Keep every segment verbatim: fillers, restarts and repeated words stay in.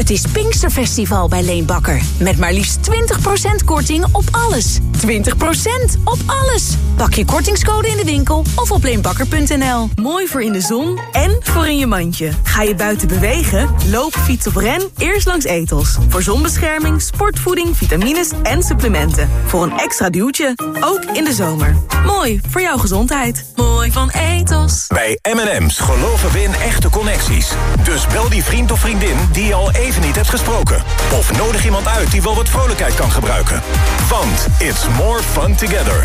Het is Pinksterfestival bij Leenbakker. Met maar liefst twintig procent korting op alles. twintig procent op alles. Pak je kortingscode in de winkel of op leenbakker punt n l. Mooi voor in de zon en voor in je mandje. Ga je buiten bewegen? Loop, fiets of ren? Eerst langs Ethos. Voor zonbescherming, sportvoeding, vitamines en supplementen. Voor een extra duwtje. Ook in de zomer. Mooi voor jouw gezondheid. Mooi van Ethos. Bij M en M's geloven we in echte connecties. Dus bel die vriend of vriendin die je al even niet hebt gesproken. Of nodig iemand uit die wel wat vrolijkheid kan gebruiken. Want it's more fun together.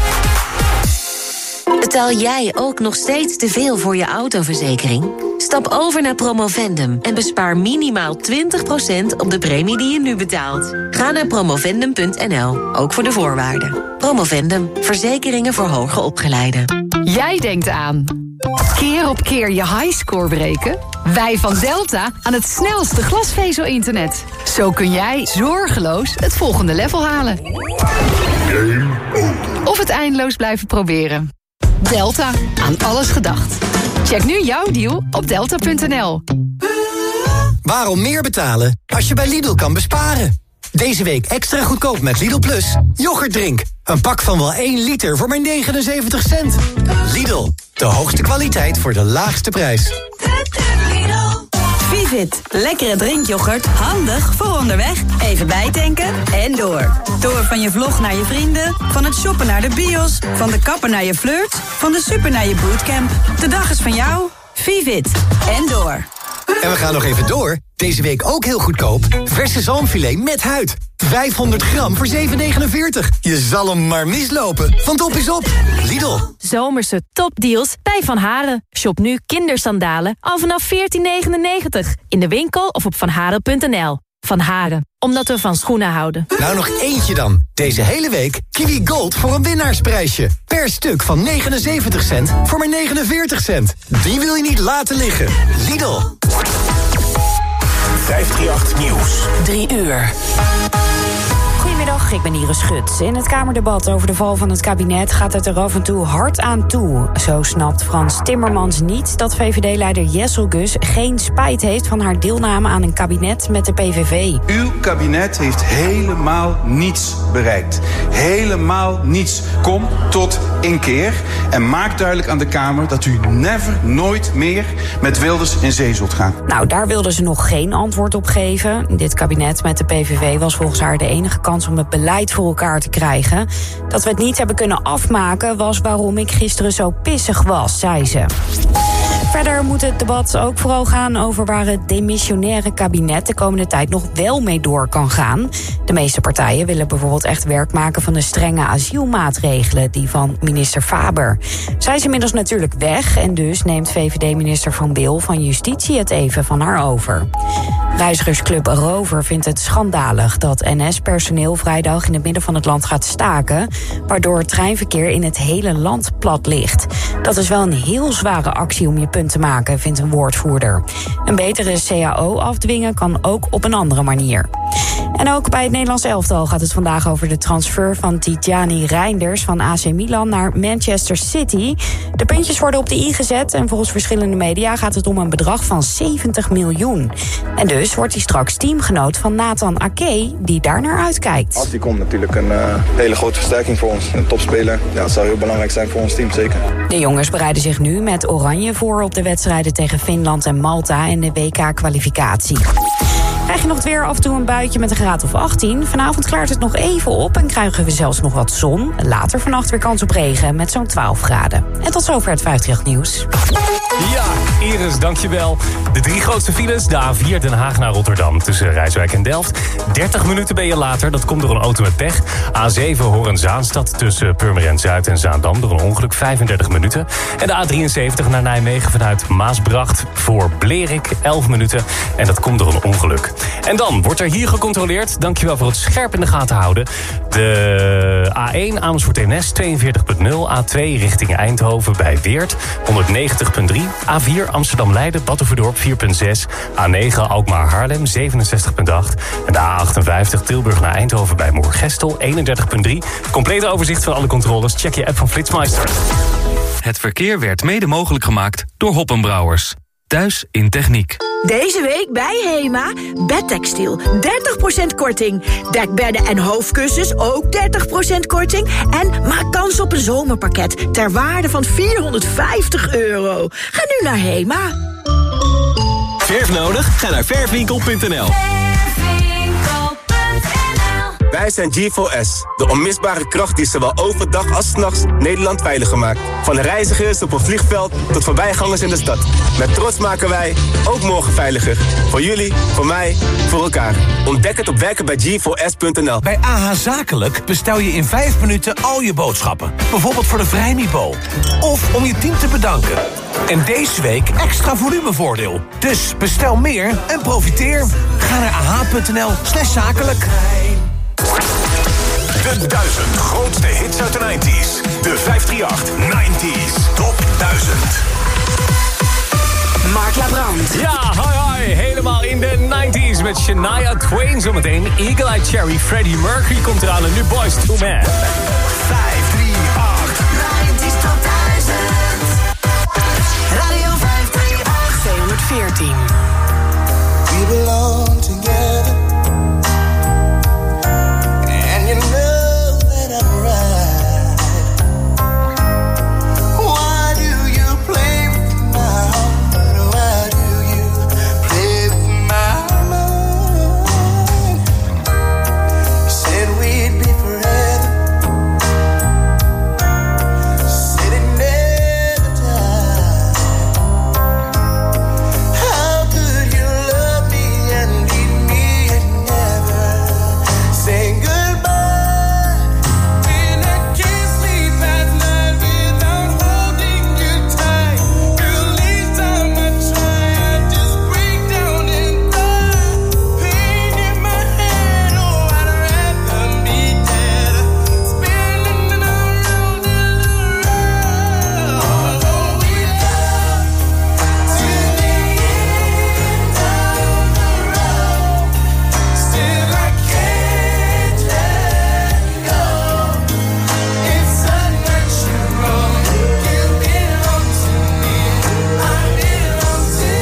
Betaal jij ook nog steeds te veel voor je autoverzekering? Stap over naar Promovendum en bespaar minimaal twintig procent op de premie die je nu betaalt. Ga naar promovendum punt n l, ook voor de voorwaarden. Promovendum, verzekeringen voor hoger opgeleiden. Jij denkt aan keer op keer je highscore breken? Wij van Delta aan het snelste glasvezel-internet. Zo kun jij zorgeloos het volgende level halen. Of het eindeloos blijven proberen. Delta, aan alles gedacht. Check nu jouw deal op delta punt n l. Waarom meer betalen als je bij Lidl kan besparen? Deze week extra goedkoop met Lidl Plus. Yoghurtdrink. Een pak van wel één liter voor maar negenenzeventig cent. Lidl, de hoogste kwaliteit voor de laagste prijs. Vivit, lekkere drinkyoghurt, handig voor onderweg. Even bijtanken en door. Door van je vlog naar je vrienden, van het shoppen naar de bios, van de kapper naar je flirt, van de super naar je bootcamp. De dag is van jou. Vivit en door. En we gaan nog even door. Deze week ook heel goedkoop. Verse zalmfilet met huid. vijfhonderd gram voor zeven negenenveertig. Je zal hem maar mislopen, want op is op. Lidl. Zomerse topdeals bij Van Haren. Shop nu kindersandalen al vanaf veertien negenennegentig. In de winkel of op vanharen punt n l. Van Haren, omdat we van schoenen houden. Nou, nog eentje dan. Deze hele week Kiwi Gold voor een winnaarsprijsje. Per stuk van negenenzeventig cent voor maar negenenveertig cent. Die wil je niet laten liggen. Lidl. vijfhonderdachttien Nieuws. Drie uur. Goedemiddag, ik ben Iris Schut. In het Kamerdebat over de val van het kabinet gaat het er af en toe hard aan toe. Zo snapt Frans Timmermans niet dat V V D-leider Jessel Gus geen spijt heeft van haar deelname aan een kabinet met de P V V. Uw kabinet heeft helemaal niets bereikt. Helemaal niets. Kom tot inkeer en maak duidelijk aan de Kamer dat u never, nooit meer met Wilders in zee zult gaan. Nou, daar wilden ze nog geen antwoord op geven. Dit kabinet met de P V V was volgens haar de enige kans om het beleid voor elkaar te krijgen. Dat we het niet hebben kunnen afmaken was waarom ik gisteren zo pissig was, zei ze. Verder moet het debat ook vooral gaan over waar het demissionaire kabinet de komende tijd nog wel mee door kan gaan. De meeste partijen willen bijvoorbeeld echt werk maken van de strenge asielmaatregelen, die van minister Faber. Zij is inmiddels natuurlijk weg en dus neemt V V D-minister Van Wil van Justitie het even van haar over. Reizigersclub Rover vindt het schandalig dat N S-personeel vrijdag in het midden van het land gaat staken, waardoor het treinverkeer in het hele land plat ligt. Dat is wel een heel zware actie om je punt te maken, vindt een woordvoerder. Een betere C A O afdwingen kan ook op een andere manier. En ook bij het Nederlands elftal gaat het vandaag over de transfer van Tijani Reinders van A C Milan naar Manchester City. De puntjes worden op de i gezet en volgens verschillende media gaat het om een bedrag van zeventig miljoen. En dus wordt hij straks teamgenoot van Nathan Ake, die daar naar uitkijkt. Als die komt natuurlijk een uh, hele grote versterking voor ons. Een topspeler. Ja, dat zou heel belangrijk zijn voor ons team, zeker. De jongens bereiden zich nu met Oranje voor op de wedstrijden tegen Finland en Malta in de W K-kwalificatie. Krijg je nog het weer, af en toe een buitje met een graad of achttien. Vanavond klaart het nog even op en krijgen we zelfs nog wat zon. Later vannacht weer kans op regen met zo'n twaalf graden. En tot zover het vijftig Nieuws. Ja, Iris, dankjewel. De drie grootste files, de A vier Den Haag naar Rotterdam tussen Rijswijk en Delft. dertig minuten ben je later, dat komt door een auto met pech. A zeven Horen-Zaanstad tussen Purmerend Zuid en Zaandam door een ongeluk, vijfendertig minuten. En de A drieënzeventig naar Nijmegen vanuit Maasbracht voor Blerik, elf minuten. En dat komt door een ongeluk. En dan wordt er hier gecontroleerd. Dankjewel voor het scherp in de gaten houden. De A één Amersfoort N S tweeënveertig punt nul. A twee richting Eindhoven bij Weert honderdnegentig punt drie. A vier Amsterdam-Leiden Batuverdorp vier punt zes. A negen Alkmaar-Haarlem zevenenzestig punt acht. En de A achtenvijftig Tilburg naar Eindhoven bij Moergestel eenendertig punt drie. Complete overzicht van alle controles. Check je app van Flitsmeister. Het verkeer werd mede mogelijk gemaakt door Hoppenbrouwers. thuis in techniek. Deze week bij HEMA, bedtextiel, dertig procent korting. Dekbedden en hoofdkussens, ook dertig procent korting. En maak kans op een zomerpakket ter waarde van vierhonderdvijftig euro. Ga nu naar HEMA. Verf nodig? Ga naar verfwinkel punt n l. Wij zijn G four S, de onmisbare kracht die zowel overdag als 's nachts Nederland veiliger maakt. Van reizigers op een vliegveld tot voorbijgangers in de stad. Met trots maken wij ook morgen veiliger. Voor jullie, voor mij, voor elkaar. Ontdek het op werken bij G four S punt n l. Bij A H Zakelijk bestel je in vijf minuten al je boodschappen. Bijvoorbeeld voor de Vrijmibo. Of om je team te bedanken. En deze week extra volumevoordeel. Dus bestel meer en profiteer. Ga naar a h punt n l slash zakelijk. De duizend grootste hits uit de nineties. De vijf drie acht nineties Top duizend. Mark Labrand. Ja, hoi hoi. Helemaal in de nineties met Shania Twain zometeen. Eagle Eye Cherry, Freddie Mercury komt eraan en nu Boyz two Men. vijf drie acht nineties Top duizend. Radio vijf drie acht tweehonderdveertien. We belong together. And you know that I'm right. Why do you play with my heart? Why do you play with my mind? You said we'd be forever. Said it never died. How could you love me and leave me and never say goodbye? When I can't sleep at night without holding you tight. Girl, each time I try, I just break down and die. Pain in my head, oh, I'd rather be dead. Spinning around in the road. Oh, we love to the end of the road. Still I can't let go. It's unnatural. You belong to me. I belong to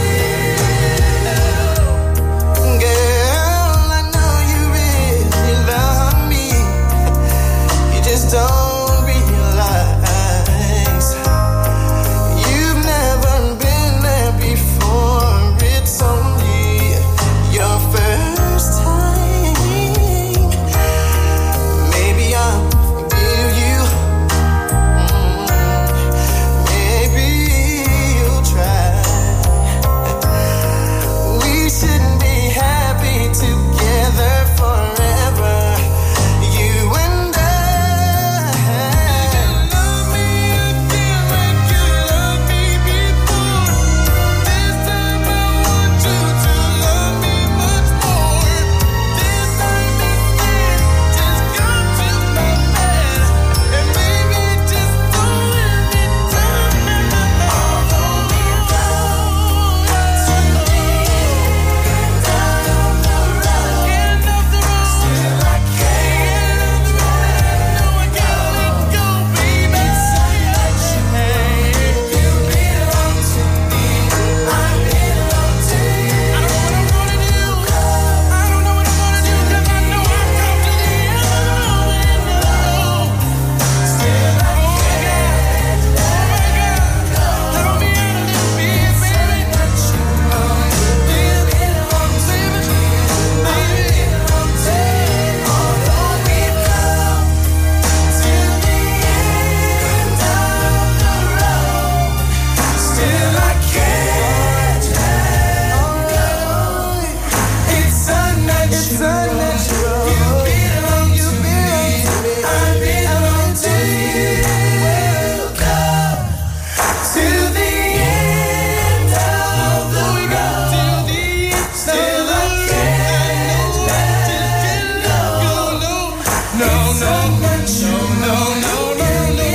you. Girl, I know you really love me. You just don't realize you've never been there before. It's only your first time. Maybe I'll forgive you. Mm, Maybe you'll try. We should be happy together forever. You and I. Love me again like you loved me before. This time I want you to love me much more. This time instead, just come to my bed and maybe just don't let me down. Although we go to the end of the road, end of the road, still I can't. No, I gotta let go, baby. It's unnatural. You belong to me. I belong to you. I don't know what I'm gonna do. I don't know what I'm gonna do 'cause I know I've come to the end of the road, end of the road. Still I can't let go. Throw me out a little bit, baby. It's unnatural. You belong to me. I belong to you. Although we've come to the end of the road, still I can't let go. It's unnatural. You belong to me. I belong to you. We'll come to the end of the road. Still I can't let go. No, no, no, no, no, no, no.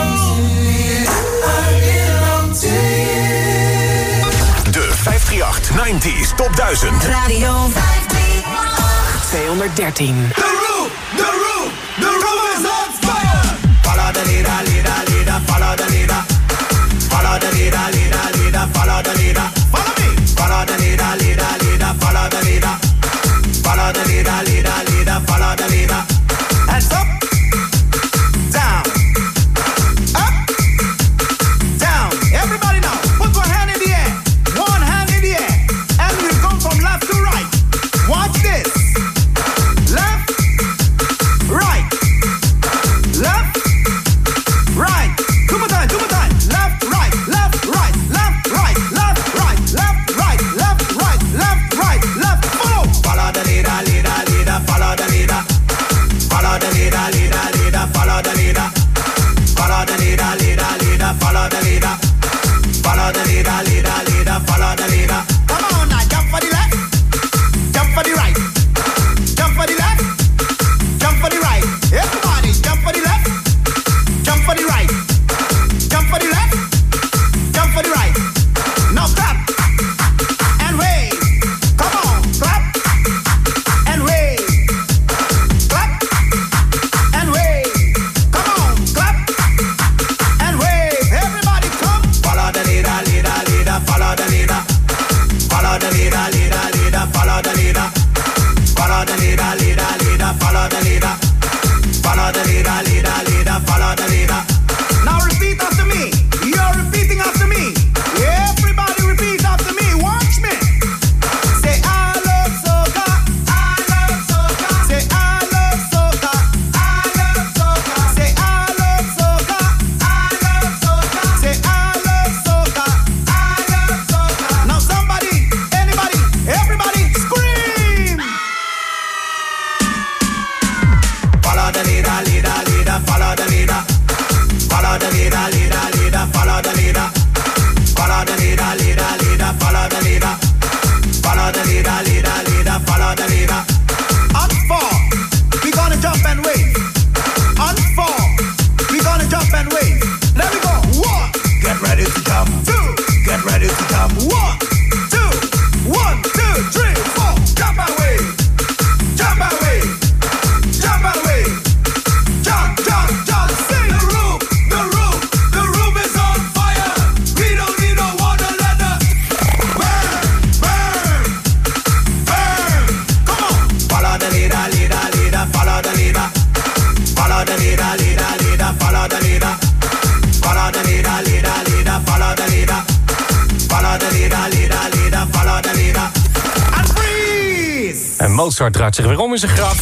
I belong to you. De vijf drie acht nineties Top duizend. Radio vijf drie acht tweehonderddertien. The room, the room, the room is on fire. Follow the leader, leader, leader, follow the leader. Follow the leader, leader, leader, follow the leader. Follow leader, leader, leader, follow the leader. Follow the leader, leader, leader, follow the leader. Hands up, down, up, down. Everybody now, put one hand in the air, one hand in the air, and we go from left to right. Watch this. Left, right, left, right. Two more time, two more time. Left, right, left, right, left, right, left, right, left, right, left, right, left, right, left. Follow. Follow the leader, leader, leader. Follow the leader. Follow the leader, leader, leader. Follow the leader. Follow the leader, leader, leader. Follow the leader. Follow the leader, leader, leader. Follow the leader. Come on now, jump for the left, jump for the right, jump for the left, jump for the right. Everybody, jump for the left, jump for the right. Jump for the left, jump for the right. Now clap and wave. Come on, clap and wave. Clap and wave. Come on, clap and wave. Everybody come. Follow the leader, leader, leader. Follow the leader. Follow the leader, leader, leader. Follow the leader. Follow the leader, leader, leader. Follow the leader. Follow the leader, leader, leader. Follow the leader. Now repeat after me. You're repeating after me. Everybody repeat after me. Watch me. Say I love soca. I love soca. Say I love soca. I love soca. Say I love soca. I love soca. Say I love soca. I love soca. Now somebody, anybody, everybody scream. Follow the leader, leader, leader. Follow the leader. Follow the leader, leader, leader, follow the leader. Follow the leader, leader, leader, follow the leader. Follow the leader, leader, leader, follow the leader. On four, we gonna jump and wave. On four, we gonna jump and wave. Let me go. One, get ready to jump. Two, get ready to jump. One, two, one, two, three, four. Jump and wave. Jump and wave. Jump and wave. Jump, jump, jump. Sing the room. The room, the room is on fire. We don't need no water, let the burn, burn, burn. Come on. Follow the leader, leader, leader. Follow the leader. Follow the leader, leader, leader. Follow the leader. Follow the leader, leader, leader. Follow the leader. Follow the leader, leader, leader. Follow the leader. And freeze. En Mozart draait zich weer om in zijn graf.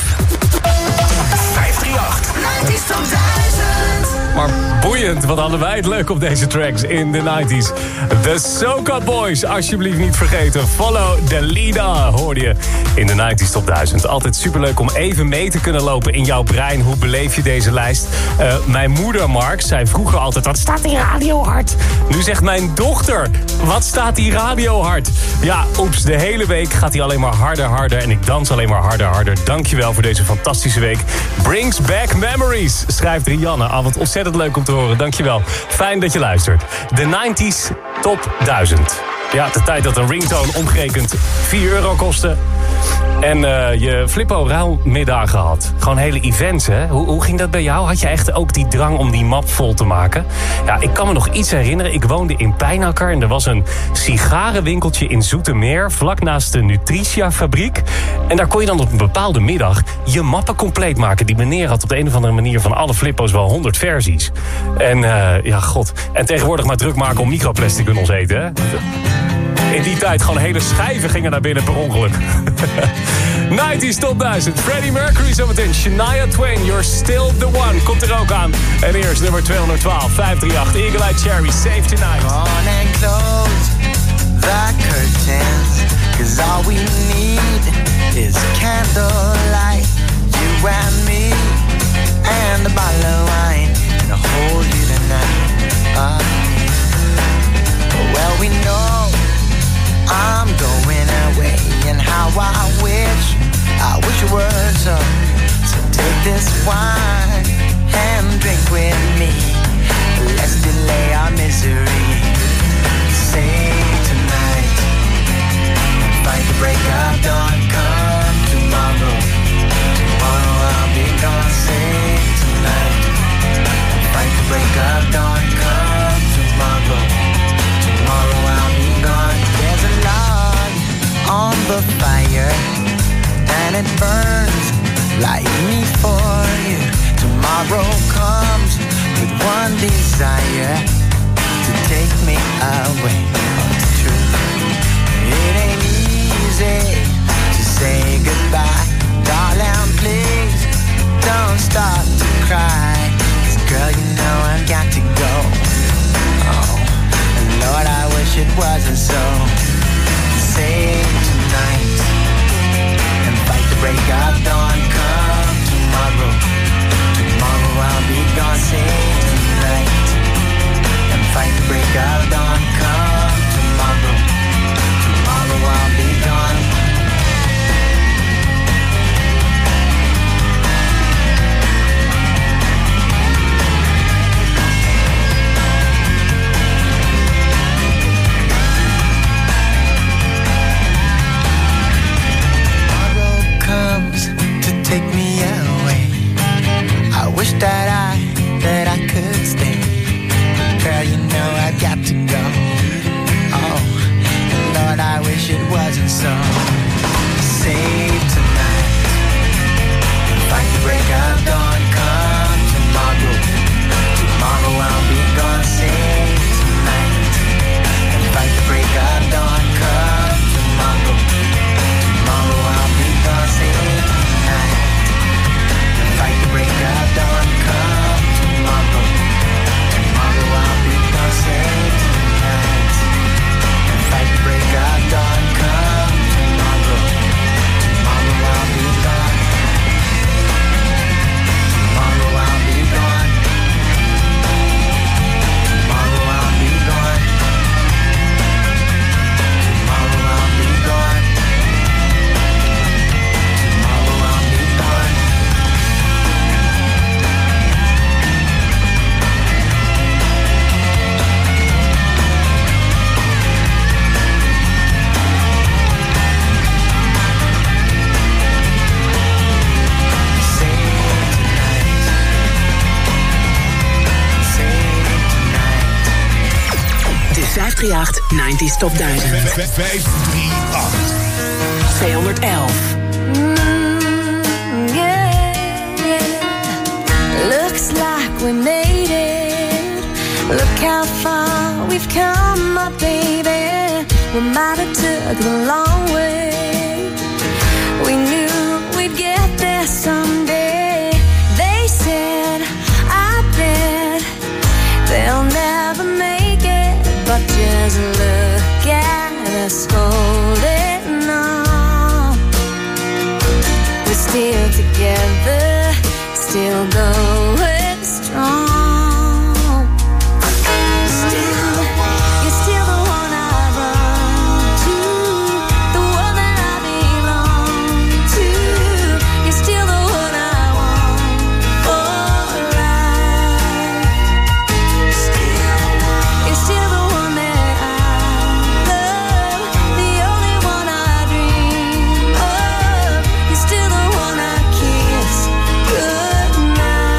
vijf drie acht. nineties tot duizend. Maar boeiend, wat hadden wij het leuk op deze tracks in de nineties. De Soca Boys, alsjeblieft niet vergeten. Follow the leader, hoorde je in de nineties top duizend. Altijd superleuk om even mee te kunnen lopen in jouw brein. Hoe beleef je deze lijst? Uh, mijn moeder, Mark, zei vroeger altijd... Wat staat die radio hard? Nu zegt mijn dochter... Wat staat die radio hard? Ja, oeps, de hele week gaat hij alleen maar harder, harder. En ik dans alleen maar harder, harder. Dankjewel voor deze fantastische week. Brings back memories, schrijft Rianne. Ah, wat ontzettend leuk om te horen. Dankjewel. Fijn dat je luistert. De nineties top duizend. Ja, de tijd dat een ringtone omgerekend vier euro kostte. En uh, je Flippo-ruilmiddagen had. Gewoon hele events, hè? Hoe, hoe ging dat bij jou? Had je echt ook die drang om die map vol te maken? Ja, ik kan me nog iets herinneren. Ik woonde in Pijnakker en er was een sigarenwinkeltje in Zoetermeer... vlak naast de Nutritia-fabriek. En daar kon je dan op een bepaalde middag je mappen compleet maken. Die meneer had op de een of andere manier van alle Flippo's wel honderd versies. En uh, ja, god. En tegenwoordig maar druk maken om microplastic in ons eten, hè? In die tijd gewoon hele schijven gingen naar binnen per ongeluk. nineties top duizend. Freddie Mercury zometeen. Shania Twain, You're Still The One. Komt er ook aan. En eerst nummer tweehonderdtwaalf. vijf drie acht. Eagle Eye Cherry. Save Tonight. Come on and close the curtains. Cause all we need is candlelight. You and me. And a bottle of wine. And I'll hold you tonight. Uh, well, we know I'm going away, and how I wish, I wish it were so. So take this wine and drink with me. Let's delay our misery. Save tonight, fight the break of dawn. Come tomorrow, tomorrow I'll be gone. Save tonight, fight the break of dawn. Come tomorrow, tomorrow I'll be gone. There's a log fire, and it burns like me for you. Tomorrow comes with one desire, to take me away. It's true, it ain't easy to say goodbye. Darling, please don't start to cry, 'cause girl, you know I've got to go. Oh, and Lord, I wish it wasn't so. Save tonight and fight the break of dawn. Come tomorrow, tomorrow I'll be gone. Save tonight and fight the break of dawn. Come tomorrow, tomorrow I'll be gone. Take me away. I wish that I, that I could stay. Girl, you know I've got to go. Oh, and Lord, I wish it wasn't so. Save tonight, fight the break of dawn. Come tomorrow, tomorrow I'll be gone. Save tonight, and fight the break of dawn. Come tomorrow, tomorrow I'll be gone. Save fight the break of dawn. Come tomorrow, tomorrow I'll be gone. Save tonight and fight the break of dawn. Come tomorrow, tomorrow I'll be gone. Tomorrow I'll be gone. Tomorrow I'll be gone. Tomorrow I'll be gone. Tomorrow I'll be gone. vijf drie acht nineties Top duizend. vijf drie acht. tweehonderdelf. Mm, yeah, yeah. Looks like we made it. Look how far we've come, my baby. We might have took the long way. We knew we'd get there someday. They said, I bet they'll never make it. But just look at us holding on. We're still together, still going strong. Still, you're still the one I run to, the one that I belong to. You're still the one I want for life. Still, you're still the one that I love, the only one I dream of. You're still the one I kiss goodnight.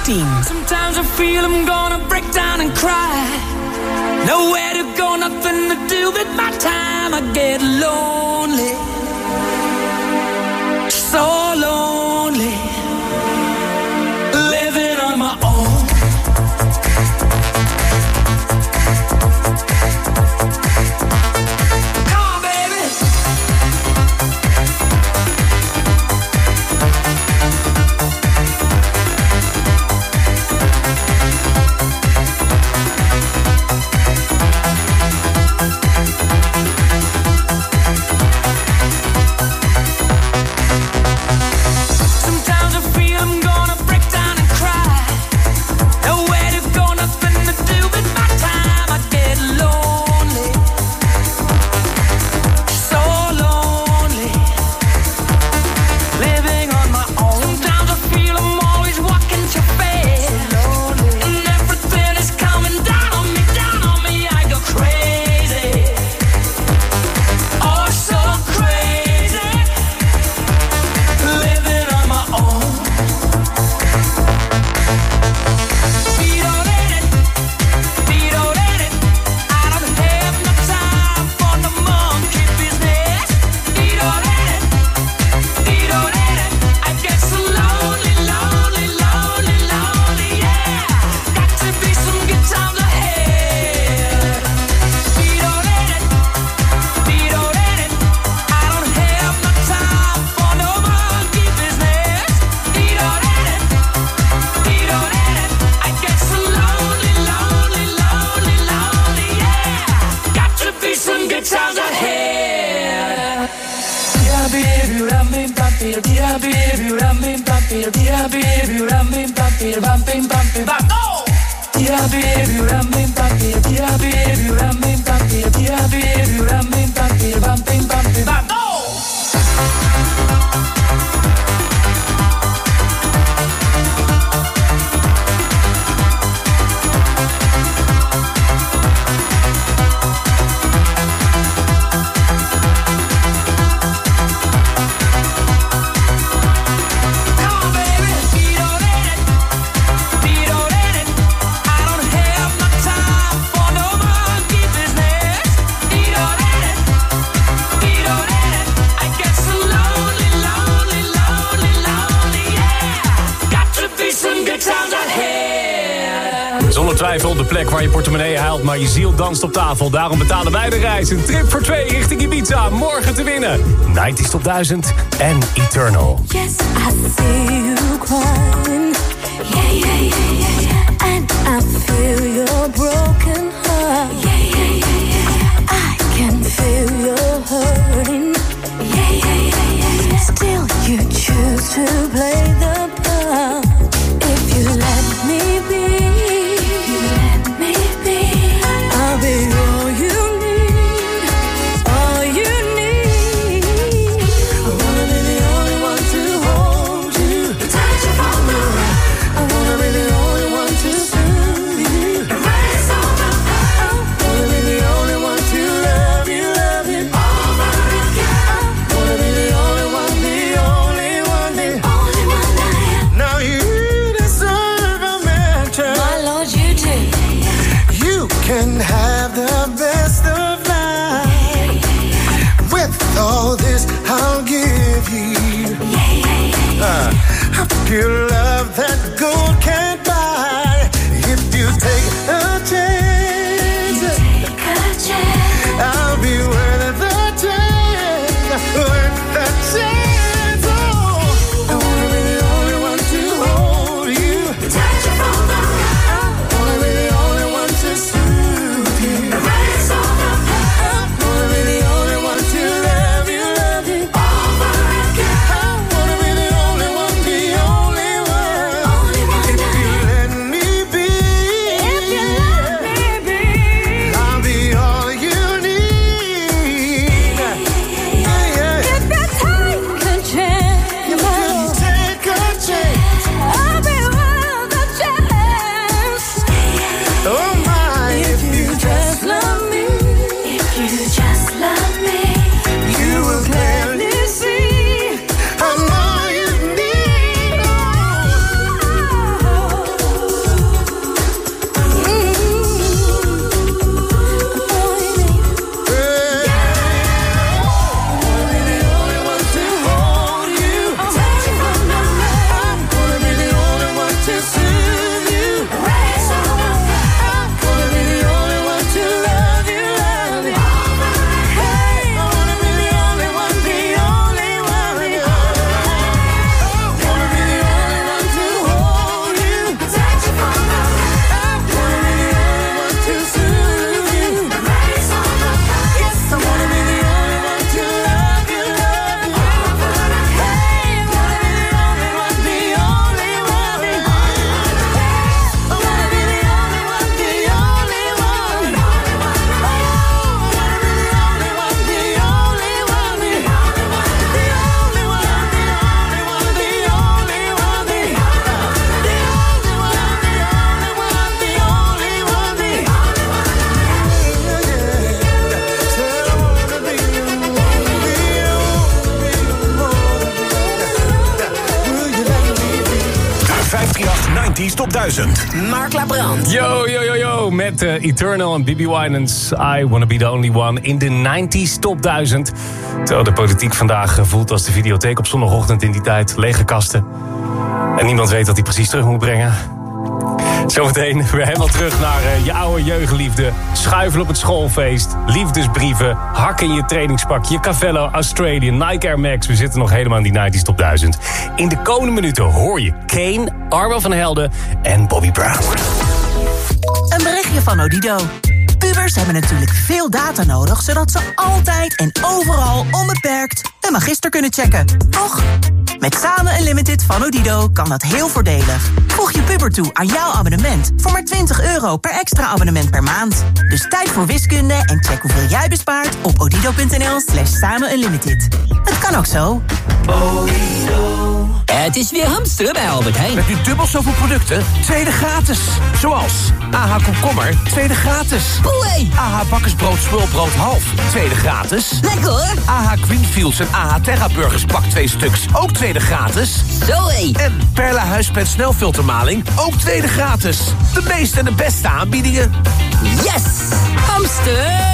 tien. Sometimes I feel I'm gonna break down and cry. Nowhere to go, nothing to do with my time. I get lonely, so lonely, living on my own. Zonder twijfel de plek waar je portemonnee haalt, maar je ziel danst op tafel. Daarom betalen wij de reis. Een trip voor twee richting Ibiza. Morgen te winnen. negentig Top duizend en Eternal. Yes, I see you crying. Yeah, yeah, yeah, yeah, yeah. And I feel your broken heart. Yeah, yeah, yeah, yeah. I can feel your hurting. Yeah, yeah, yeah, yeah, yeah. Still you choose to play the part. If you let me be, I'll be all you need, all you need. I wanna be the only one to hold you, touch you from the right. I wanna be the only one to soothe you, erase all the nineties Top duizend. Mark Labrand. Yo, yo, yo, yo. Met uh, Eternal en B B Winans. I Wanna Be The Only One in de nineties Top duizend. Terwijl de politiek vandaag voelt als de videotheek op zondagochtend in die tijd. Lege kasten. En niemand weet wat hij precies terug moet brengen. Zometeen weer helemaal terug naar uh, je oude jeugdliefde. Schuifelen op het schoolfeest. Liefdesbrieven. Hak in je trainingspak. Je Cavello, Australian, Nike Air Max. We zitten nog helemaal in die nineties Top duizend. In de komende minuten hoor je Kane, Armel van Helden en Bobby Brown. Een berichtje van Odido. Pubers hebben natuurlijk veel data nodig, zodat ze altijd en overal onbeperkt een magister kunnen checken. Toch? Met Samen Unlimited van Odido kan dat heel voordelig. Voeg je puber toe aan jouw abonnement voor maar twintig euro per extra abonnement per maand. Dus tijd voor wiskunde en check hoeveel jij bespaart op odido.nl slash samen unlimited. Het kan ook zo. Odido. Het is weer hamsteren bij Albert Heijn. Met nu dubbel zoveel producten, tweede gratis. Zoals A H komkommer, tweede gratis. Oei. A H bakkersbrood smulbrood half, tweede gratis. Lekker hoor. A H Greenfields en A H Terra Burgers pak twee stuks, ook tweede gratis. Zoé. En Perla huispet snelfiltermaling, ook tweede gratis. De meeste en de beste aanbiedingen. Yes! Hamster!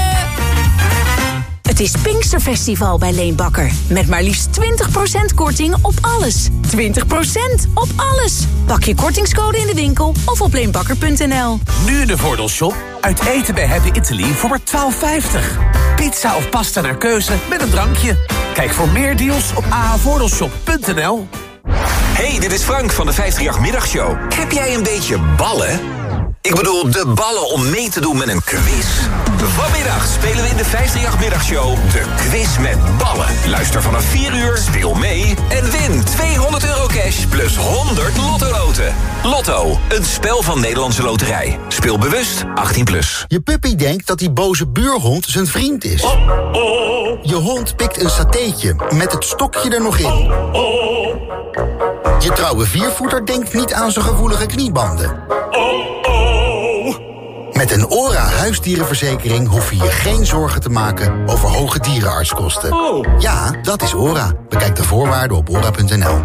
Het is Pinksterfestival bij Leenbakker. Met maar liefst twintig procent korting op alles. twintig procent op alles. Pak je kortingscode in de winkel of op leenbakker punt n l. Nu in de Voordeelshop. Uit eten bij Happy Italy voor maar twaalf vijftig. Pizza of pasta naar keuze met een drankje. Kijk voor meer deals op a h voordeelshop punt n l. Hey, dit is Frank van de vijftig Middagshow. Heb jij een beetje ballen? Ik bedoel, de ballen om mee te doen met een quiz. Vanmiddag spelen we in de vijftig Middagshow de quiz met ballen. Luister vanaf vier uur, speel mee en win tweehonderd euro cash plus honderd Lotto-loten. Lotto, een spel van Nederlandse Loterij. Speel bewust, achttien plus. Je puppy denkt dat die boze buurhond zijn vriend is. Je hond pikt een satéetje met het stokje er nog in. Je trouwe viervoeter denkt niet aan zijn gevoelige kniebanden. Met een ORA huisdierenverzekering hoef je je geen zorgen te maken over hoge dierenartskosten. Ja, dat is ORA. Bekijk de voorwaarden op ora punt n l.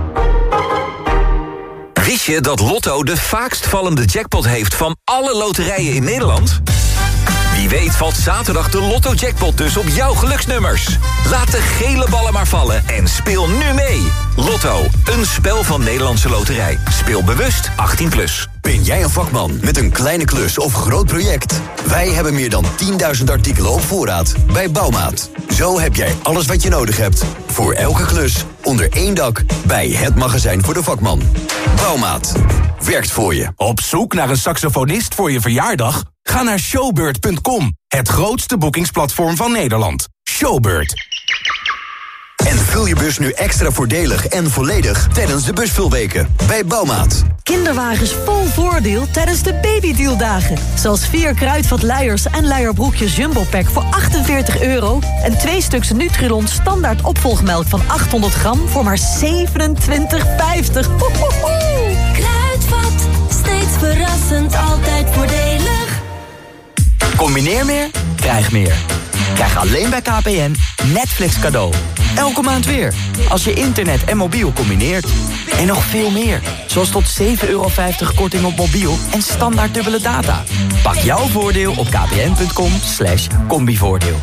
Wist je dat Lotto de vaakst vallende jackpot heeft van alle loterijen in Nederland? Wie weet valt zaterdag de Lotto-jackpot dus op jouw geluksnummers. Laat de gele ballen maar vallen en speel nu mee. Lotto, een spel van Nederlandse Loterij. Speel bewust, achttien plus. Ben jij een vakman met een kleine klus of groot project? Wij hebben meer dan tienduizend artikelen op voorraad bij Bouwmaat. Zo heb jij alles wat je nodig hebt. Voor elke klus, onder één dak, bij het magazijn voor de vakman. Bouwmaat. Werkt voor je. Op zoek naar een saxofonist voor je verjaardag? Ga naar showbird punt com, het grootste boekingsplatform van Nederland. Showbird. En vul je bus nu extra voordelig en volledig tijdens de busvulweken bij Bouwmaat. Kinderwagens vol voordeel tijdens de babydealdagen. Zoals vier kruidvat luiers en luierbroekjes Jumbo Pack voor achtenveertig euro... en twee stuks Nutrilon standaard opvolgmelk van achthonderd gram voor maar zevenentwintig vijftig. Kruidvat, steeds verrassend, altijd voordelig. Combineer meer, krijg meer. Krijg alleen bij K P N Netflix cadeau. Elke maand weer, als je internet en mobiel combineert. En nog veel meer, zoals tot zeven euro vijftig korting op mobiel en standaard dubbele data. Pak jouw voordeel op kpn punt com slash combivoordeel.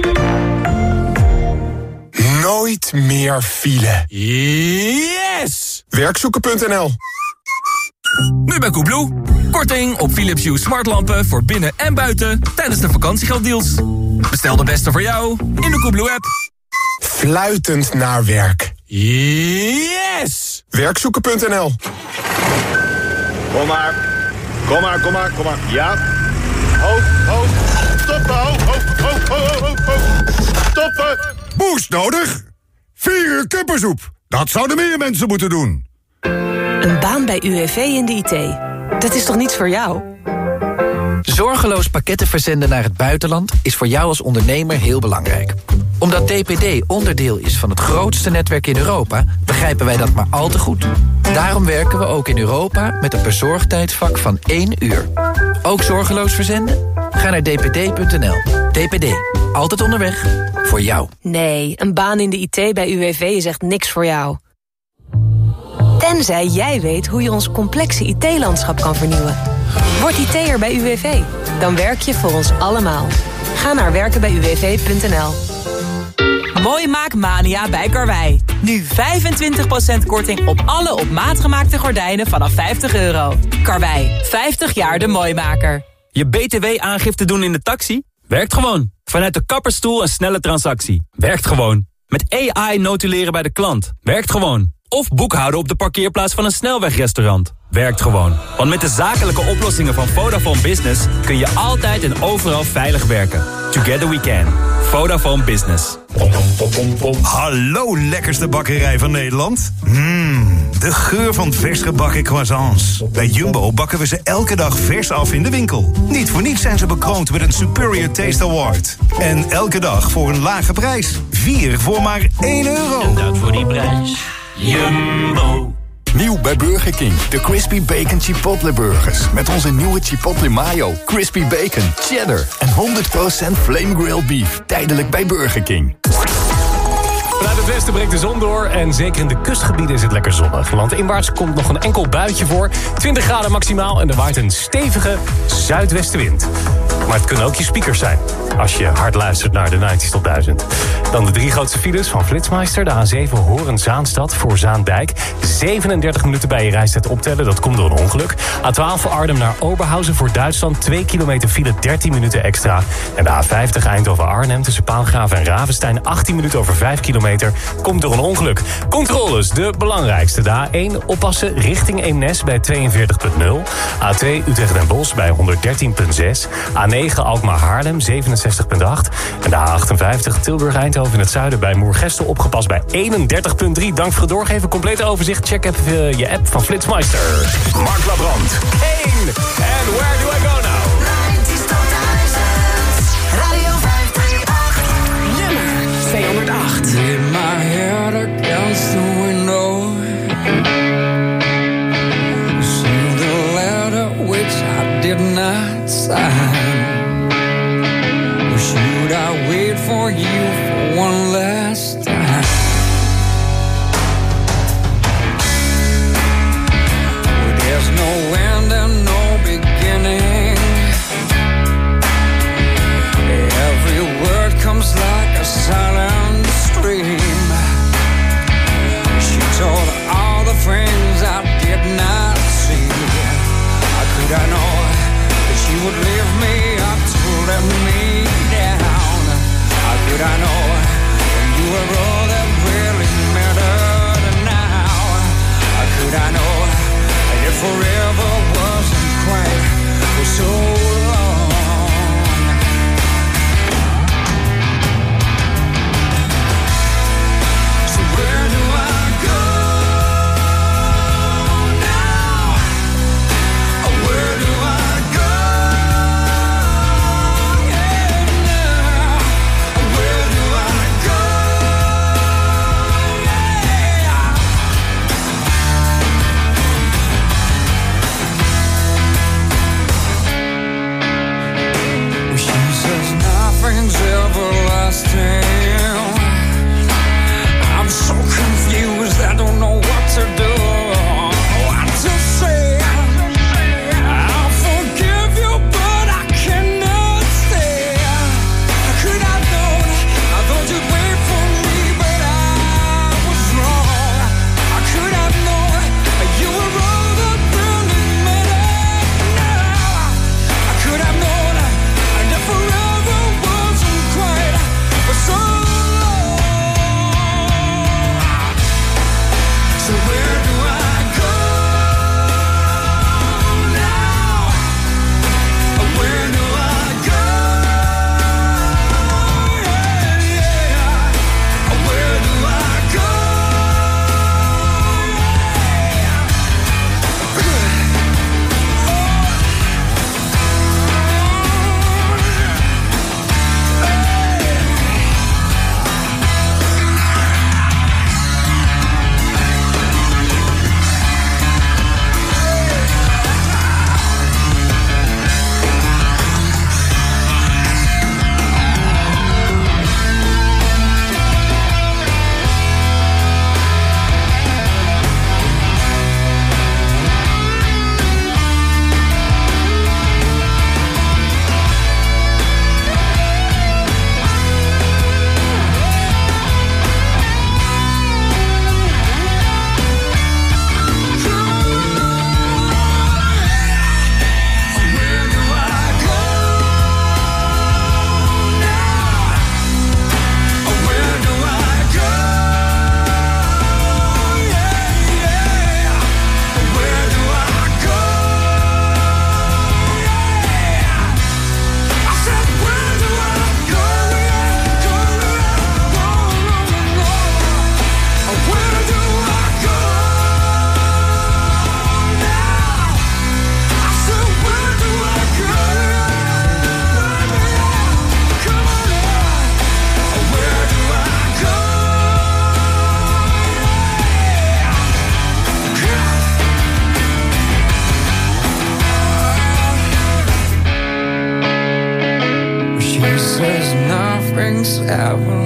Nooit meer file. Yes! werkzoeken punt n l. Nu bij Koebloe. Korting op Philips Hue smartlampen voor binnen en buiten tijdens de vakantiegelddeals. Bestel de beste voor jou in de Koebloe-app. Fluitend naar werk. Yes! werkzoeken punt n l. Kom maar. Kom maar, kom maar, kom maar. Ja. Ho, ho. Stoppen, ho, ho, ho, ho, ho, ho. Stoppen. Boost nodig? Vier uur kippensoep. Dat zouden meer mensen moeten doen. Een baan bij U W V in de I T. Dat is toch niets voor jou? Zorgeloos pakketten verzenden naar het buitenland is voor jou als ondernemer heel belangrijk. Omdat D P D onderdeel is van het grootste netwerk in Europa, begrijpen wij dat maar al te goed. Daarom werken we ook in Europa met een bezorgtijdsvak van één uur. Ook zorgeloos verzenden? Ga naar d p d punt n l. D P D, altijd onderweg, voor jou. Nee, een baan in de I T bij U W V is echt niks voor jou. Tenzij jij weet hoe je ons complexe I T-landschap kan vernieuwen. Word I T'er bij U W V. Dan werk je voor ons allemaal. Ga naar werken bij u w v punt n l. Mooi Maakmania bij Karwei. Nu vijfentwintig procent korting op alle op maat gemaakte gordijnen vanaf vijftig euro. Karwei, vijftig jaar de mooimaker. Je B T W-aangifte doen in de taxi? Werkt gewoon. Vanuit de kapperstoel een snelle transactie. Werkt gewoon. Met A I notuleren bij de klant. Werkt gewoon. Of boekhouden op de parkeerplaats van een snelwegrestaurant. Werkt gewoon. Want met de zakelijke oplossingen van Vodafone Business kun je altijd en overal veilig werken. Together we can. Vodafone Business. Hallo lekkerste bakkerij van Nederland. Mmm, de geur van vers gebakken croissants. Bij Jumbo bakken we ze elke dag vers af in de winkel. Niet voor niets zijn ze bekroond met een Superior Taste Award. En elke dag voor een lage prijs. Vier voor maar één euro. En dat voor die prijs. Jumbo. Nieuw bij Burger King. De Crispy Bacon Chipotle Burgers. Met onze nieuwe Chipotle Mayo, Crispy Bacon, Cheddar en honderd procent Flame Grilled Beef. Tijdelijk bij Burger King. Vanuit het westen breekt de zon door en zeker in de kustgebieden is het lekker zonnig. Landinwaarts komt nog een enkel buitje voor. twintig graden maximaal en er waait een stevige zuidwestenwind. Maar het kunnen ook je speakers zijn, als je hard luistert naar de negentig tot duizend. Dan de drie grootste files van Flitsmeister. De A zeven Horen-Zaanstad voor Zaandijk. zevenendertig minuten bij je reistijd optellen, dat komt door een ongeluk. A twaalf Arnhem naar Oberhausen voor Duitsland. twee kilometer file, dertien minuten extra. En de A vijftig Eindhoven-Arnhem tussen Paalgraven en Ravenstein. achttien minuten over vijf kilometer, komt door een ongeluk. Controles, de belangrijkste. De A één oppassen richting Eemnes bij tweeënveertig komma nul. A twee Utrecht en Bosch bij honderddertien komma zes. A negen Alkmaar-Haarlem zevenenzestig komma acht. En de A achtenvijftig Tilburg-Eindhoven in het zuiden bij Moergestel opgepast bij eenendertig komma drie. Dank voor het doorgeven. Complete overzicht. Check even je app van Flitsmeister. Mark Labrand. één. And where do I go now? Radio vijfhonderdacht. Nummer tweehonderdacht. Did my head against the window. See the letter which I did not sign. Or should I wait for you for one last time? Well, there's no end and no beginning. Every word comes like a silent stream. She told all the things I did not see. How could I know that she would leave me up to let me down? How could I know when you were all that really mattered now? How could I know that if forever wasn't quite for so long? Where do I go now? Where do I go? Yeah, now. Where do I go? Yeah.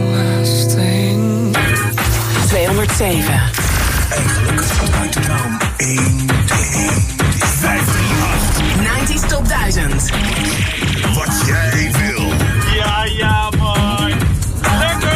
last thing. tweehonderdzeven. Eigenlijk uit de naam één vijf drie acht. negentig Top duizend. Wat jij wil. Ja, ja, mooi. Lekker!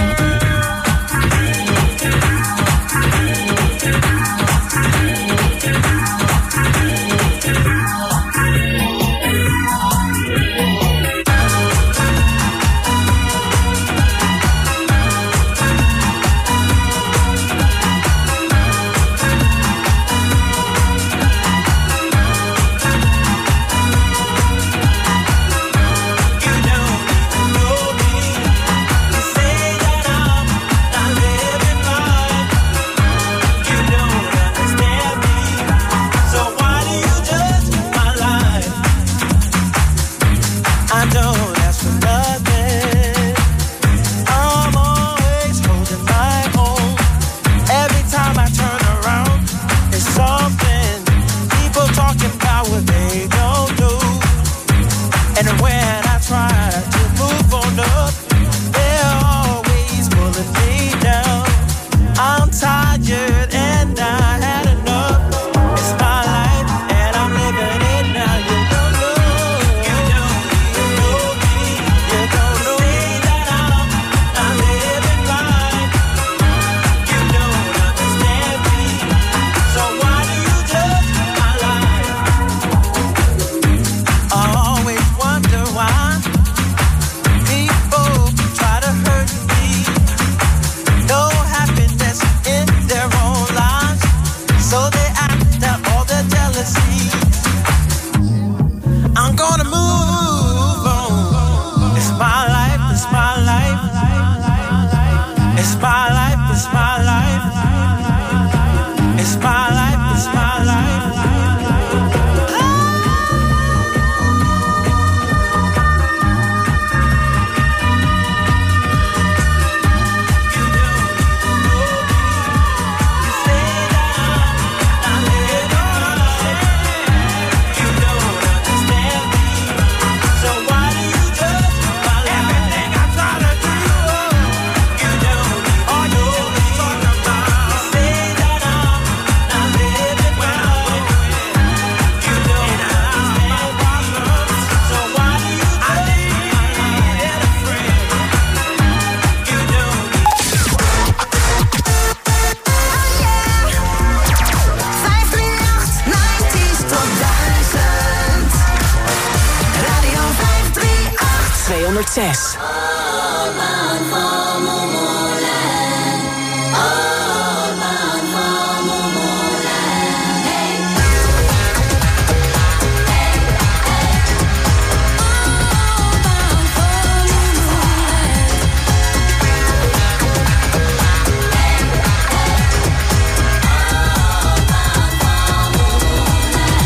tweehonderdzes.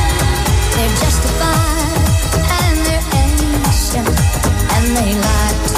They're justified and they're ancient and they lie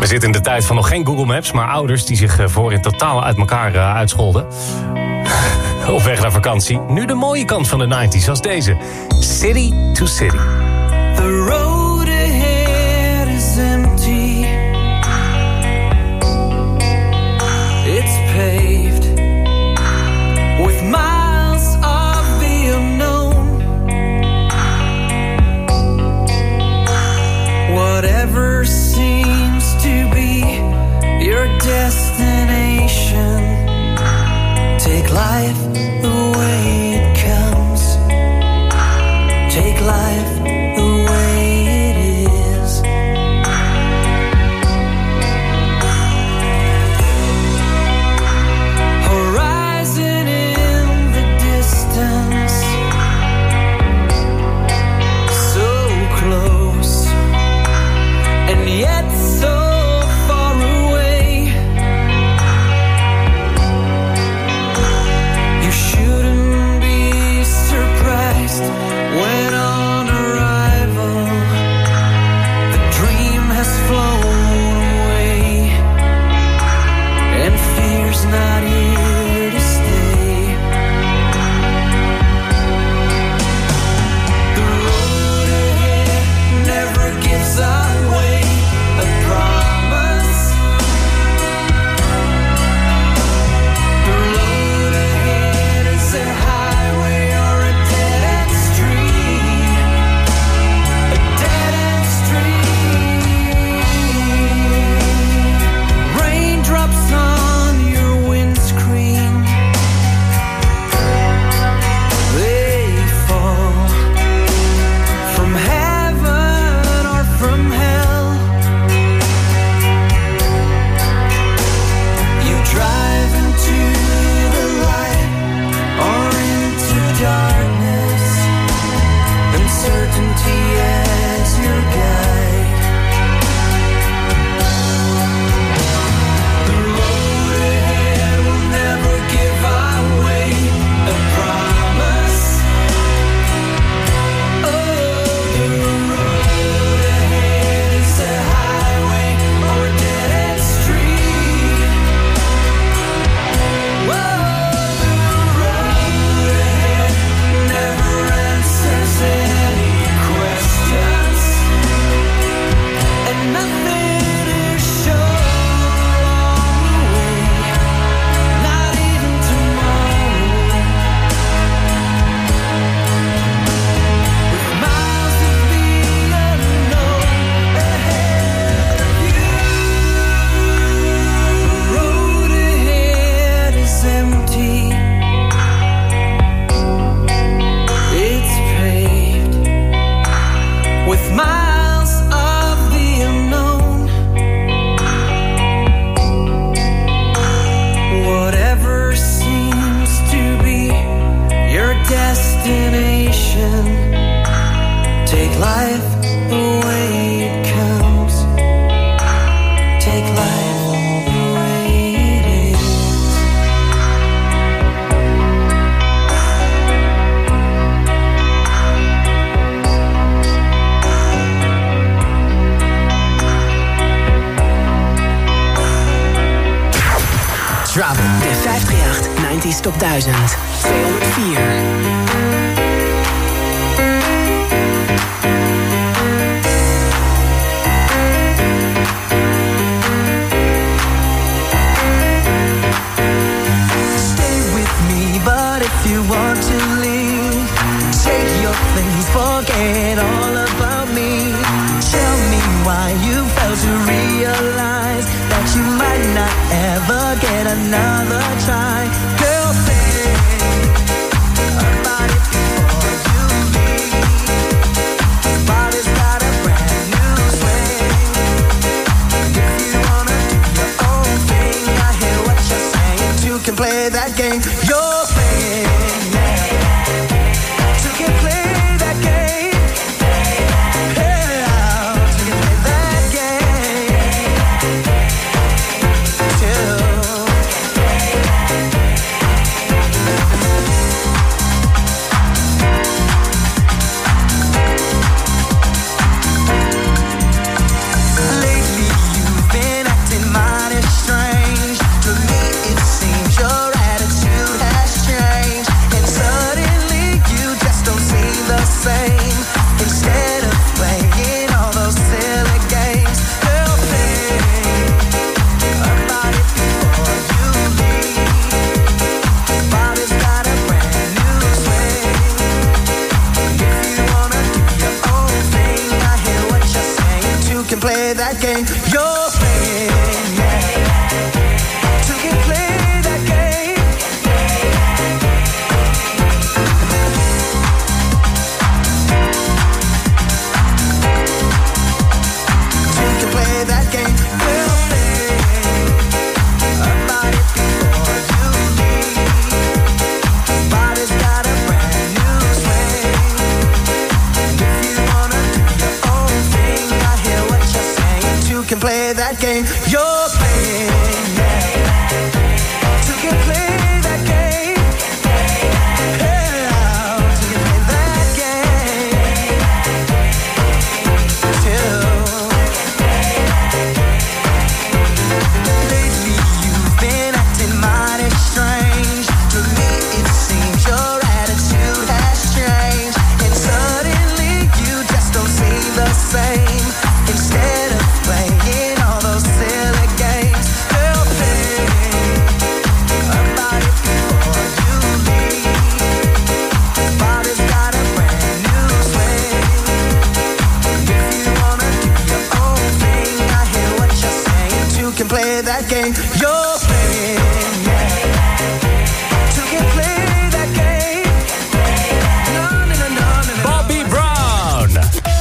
zitten in de tijd van nog geen Google Maps, maar ouders die zich voorin totaal uit elkaar uh, uitscholden. Op weg naar vakantie. Nu de mooie kant van de negentig, zoals deze. City to City. The road ahead is empty. It's paved with miles of the unknown. Whatever seems to be your destination, take life the way it comes. Take life the way it is. Horizon in the distance, so close and yet so far away. You shouldn't be surprised when on arrival the dream has flown away and fear's not here to stay. The road ahead never gives away a promise. The road ahead is a highway or a dead end street. A dead end street. Raindrops on your windscreen, they fall from heaven or from hell. You drive into the light or into darkness, uncertainty as your guide. The road ahead will never give away a promise. Oh, the road ahead is a highway or a dead end street. Whoa, the road ahead never answers any questions, and nothing is sure along the way, not even tomorrow. With miles of the unknown ahead of you, the road ahead is empty. It's paved with miles of the unknown. Whatever seems to be your destination, take life the way it comes. Take life the way it is. Drop de vijfhonderdachtendertig negentig Top duizend. tweehonderdvier. Stay with me, but if you want to leave, take your things, forget all about me. Tell me why you failed to realize that you might not ever get another try. Girl, think about it before you leave. Body's got a brand new swing. If you wanna do your own thing, I hear what you're saying. You can play that game. You're playing, you can play that game. Yeah, you can play that game too. Lately you've been you're playing, yeah. Two can play that game. Yeah, two can play that game. Two. Lately you've been acting mighty strange. To me it seems your attitude has changed, and suddenly you just don't seem the same. Instead of playing all those silly games, girl, think about it before you leave. This body's got a brand new swing. If you wanna do your own thing, I hear what you're saying. Two can play that game you're playing, yeah. Two can play that game. No, no, no, no, no, no. Bobby Brown.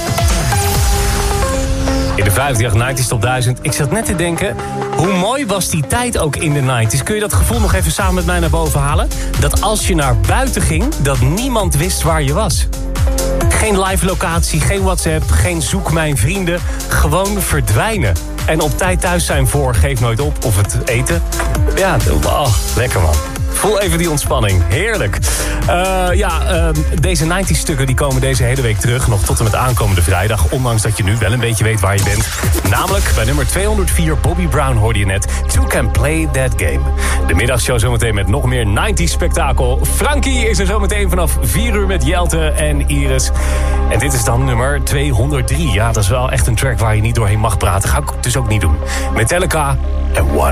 In de vijftig nineties top duizend. Ik zat net te denken, hoe mooi was die tijd ook in de nineties? Kun je dat gevoel nog even samen met mij naar boven halen? Dat als je naar buiten ging, dat niemand wist waar je was. Geen live locatie, geen WhatsApp, geen zoek mijn vrienden. Gewoon verdwijnen. En op tijd thuis zijn voor Geef Nooit Op of het eten. Ja, oh, lekker man. Voel even die ontspanning. Heerlijk. Uh, ja, uh, deze nineties stukken die komen deze hele week terug. Nog tot en met aankomende vrijdag. Ondanks dat je nu wel een beetje weet waar je bent. Namelijk bij nummer tweehonderdvier Bobby Brown hoorde je net. Two Can Play That Game. De middagshow zometeen met nog meer nineties spektakel. Frankie is er zometeen vanaf vier uur met Jelte en Iris. En dit is dan nummer tweehonderddrie. Ja, dat is wel echt een track waar je niet doorheen mag praten. Ga ik dus ook niet doen. Metallica en One.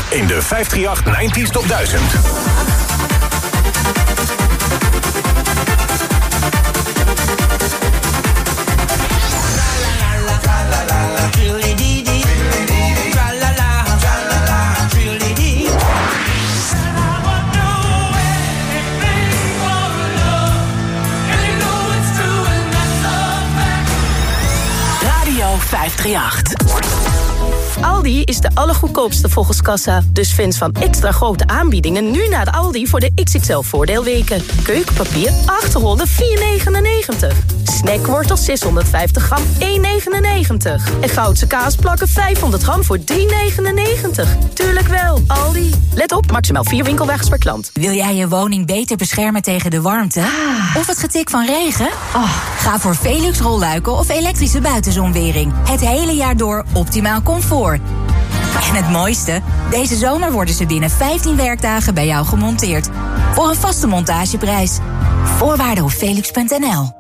in de vijf drie acht negentig Top duizend. vijf drie acht. Aldi is de allergoedkoopste volgens kassa. Dus fans van extra grote aanbiedingen nu naar de Aldi voor de X X L voordeelweken. Keukenpapier achterrollen vier negenennegentig. Snackwortel zeshonderdvijftig gram één negenennegentig. En Goudse kaasplakken vijfhonderd gram voor drie negenennegentig. Tuurlijk wel, Aldi. Let op, maximaal vier winkelwagens per klant. Wil jij je woning beter beschermen tegen de warmte? Ah. Of het getik van regen? Oh. Ga voor Velux rolluiken of elektrische buitenzonwering. Het hele jaar door optimaal comfort. En het mooiste? Deze zomer worden ze binnen vijftien werkdagen bij jou gemonteerd. Voor een vaste montageprijs. Voorwaarden op velux punt n l.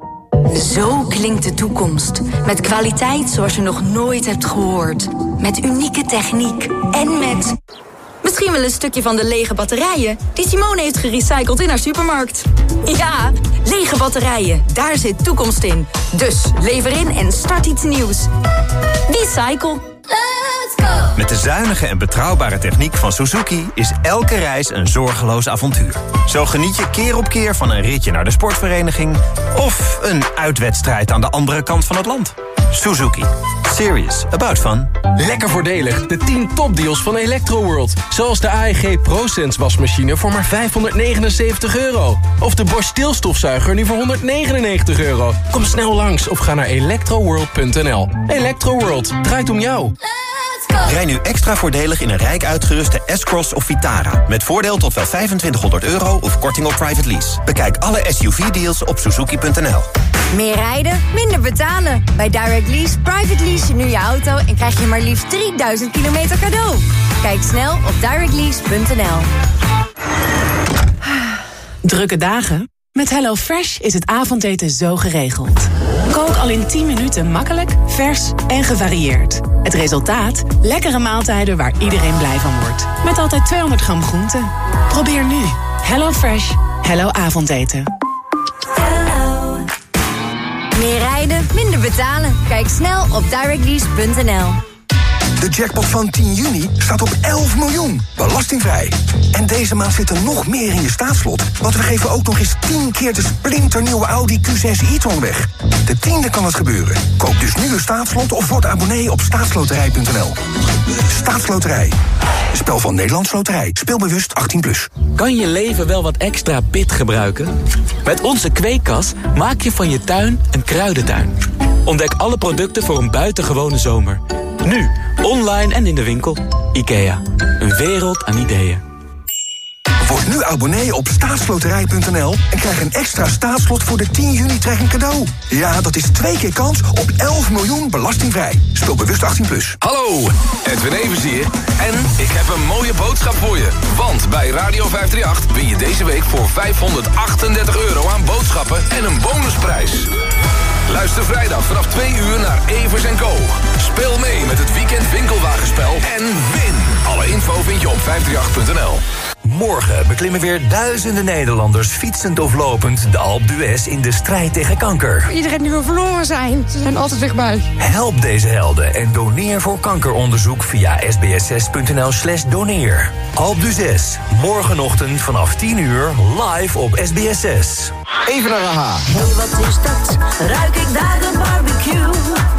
Zo klinkt de toekomst. Met kwaliteit zoals je nog nooit hebt gehoord. Met unieke techniek. En met... misschien wel een stukje van de lege batterijen die Simone heeft gerecycled in haar supermarkt. Ja, lege batterijen. Daar zit toekomst in. Dus lever in en start iets nieuws. Recycle. Let's go! Met de zuinige en betrouwbare techniek van Suzuki is elke reis een zorgeloos avontuur. Zo geniet je keer op keer van een ritje naar de sportvereniging of een uitwedstrijd aan de andere kant van het land. Suzuki. Serious about fun. Lekker voordelig. De tien topdeals van Electroworld. Zoals de A E G ProSense wasmachine voor maar vijfhonderdnegenenzeventig euro. Of de Bosch stilstofzuiger nu voor honderdnegenennegentig euro. Kom snel langs of ga naar electroworld punt n l. Electroworld. Draait om jou. Rij nu extra voordelig in een rijk uitgeruste S-Cross of Vitara. Met voordeel tot wel vijfentwintighonderd euro of korting op private lease. Bekijk alle S U V-deals op suzuki punt n l. Meer rijden, minder betalen. Bij Direct Lease private lease je nu je auto en krijg je maar liefst drieduizend kilometer cadeau. Kijk snel op direct lease punt n l. Drukke dagen? Met HelloFresh is het avondeten zo geregeld. Kook al in tien minuten makkelijk, vers en gevarieerd. Het resultaat? Lekkere maaltijden waar iedereen blij van wordt. Met altijd tweehonderd gram groente. Probeer nu. HelloFresh. Hello avondeten. Meer rijden, minder betalen. Kijk snel op direct lease punt n l. De jackpot van tien juni staat op elf miljoen. Belastingvrij. En deze maand zit er nog meer in je staatslot. Want we geven ook nog eens tien keer de splinternieuwe Audi Q zes e-tron weg. De tiende kan het gebeuren. Koop dus nu een staatslot of word abonnee op staatsloterij punt n l. Staatsloterij. Een spel van Nederlands Loterij. Speel bewust achttien plus. Kan je leven wel wat extra pit gebruiken? Met onze kweekkas maak je van je tuin een kruidentuin. Ontdek alle producten voor een buitengewone zomer. Nu, online en in de winkel. IKEA, een wereld aan ideeën. Word nu abonnee op staatsloterij punt n l en krijg een extra staatslot voor de tien juni trekking cadeau. Ja, dat is twee keer kans op elf miljoen belastingvrij. Speel bewust achttien plus. Hallo, Edwin Evers hier. En ik heb een mooie boodschap voor je. Want bij Radio vijf drie acht win je deze week voor vijfhonderdachtendertig euro aan boodschappen en een bonusprijs. Luister vrijdag vanaf twee uur naar Evers en Co. Speel mee met het weekend winkelwagenspel en win. Alle info vind je op vijf drie acht punt n l. Morgen beklimmen weer duizenden Nederlanders fietsend of lopend de Alpe d'Huez in de strijd tegen kanker. Iedereen die wil verloren zijn, ze zijn altijd dichtbij. Help deze helden en doneer voor kankeronderzoek via sbs punt n l slash doneer. Alpe d'Huez, morgenochtend vanaf tien uur live op S B S zes. Even naar A H. Hey, wat is dat? Ruik ik daar een barbecue?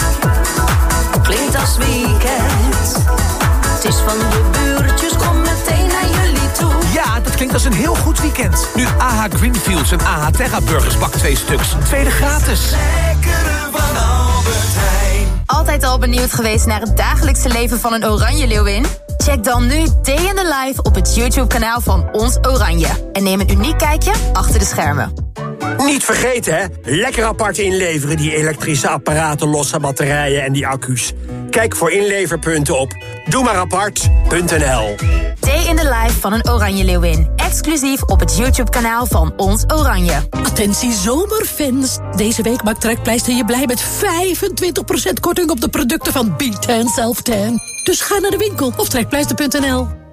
Klinkt als weekend. Het is van de buurtjes, kom meteen naar jullie toe. Ja, dat klinkt als een heel goed weekend. Nu A H Greenfields en A H Terra Burgers bak twee stuks. Tweede gratis. Lekkere van Albert Heijn. Altijd al benieuwd geweest naar het dagelijkse leven van een oranje leeuwin? Check dan nu Day in the Life op het YouTube-kanaal van Ons Oranje. En neem een uniek kijkje achter de schermen. Niet vergeten, hè? Lekker apart inleveren, die elektrische apparaten, losse batterijen en die accu's. Kijk voor inleverpunten op doe maar apart punt n l. Day in the Life van een oranje leeuwin. Exclusief op het YouTube-kanaal van Ons Oranje. Attentie zomerfans. Deze week maakt Trekpleister je blij met vijfentwintig procent korting op de producten van B ten Self-Tan. Dus ga naar de winkel of trekpleister punt n l.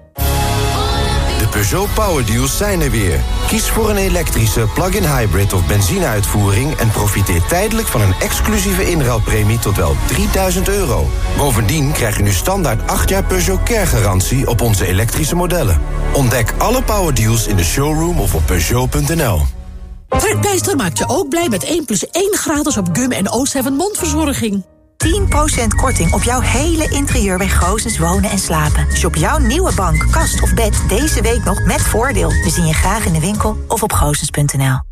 De Peugeot Power Deals zijn er weer. Kies voor een elektrische, plug-in hybrid of benzine-uitvoering en profiteer tijdelijk van een exclusieve inruilpremie tot wel drieduizend euro. Bovendien krijg je nu standaard acht jaar Peugeot Care-garantie op onze elektrische modellen. Ontdek alle Power Deals in de showroom of op Peugeot punt n l. Trekpleister maakt je ook blij met één plus één gratis op gum en O zeven mondverzorging. tien procent korting op jouw hele interieur bij Goosens Wonen en Slapen. Shop jouw nieuwe bank, kast of bed deze week nog met voordeel. We zien je graag in de winkel of op goosens punt n l.